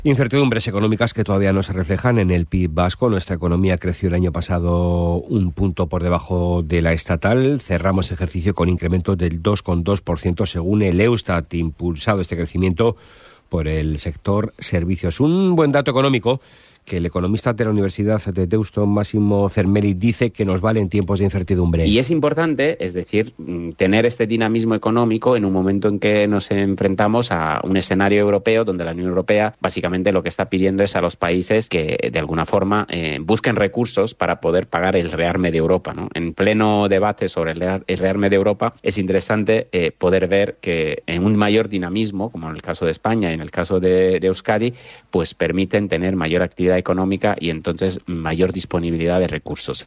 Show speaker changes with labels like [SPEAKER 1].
[SPEAKER 1] Incertidumbres económicas que todavía no se reflejan en el PIB vasco. Nuestra economía creció el año pasado un punto por debajo de la estatal. Cerramos ejercicio con incremento del 2,2% según el Eustat, impulsado este crecimiento por el sector servicios. Un buen dato económico que el economista de la Universidad de Deusto, Máximo Cermeri, dice que nos vale en tiempos de incertidumbre.
[SPEAKER 2] Y es importante, es decir, tener este dinamismo económico en un momento en que nos enfrentamos a un escenario europeo donde la Unión Europea básicamente lo que está pidiendo es a los países que de alguna forma busquen recursos para poder pagar el rearme de Europa, ¿no? En pleno debate sobre el rearme de Europa es interesante poder ver que en un mayor dinamismo, como en el caso de España y en el caso de Euskadi, pues permiten tener mayor actividad económica y entonces mayor disponibilidad de recursos.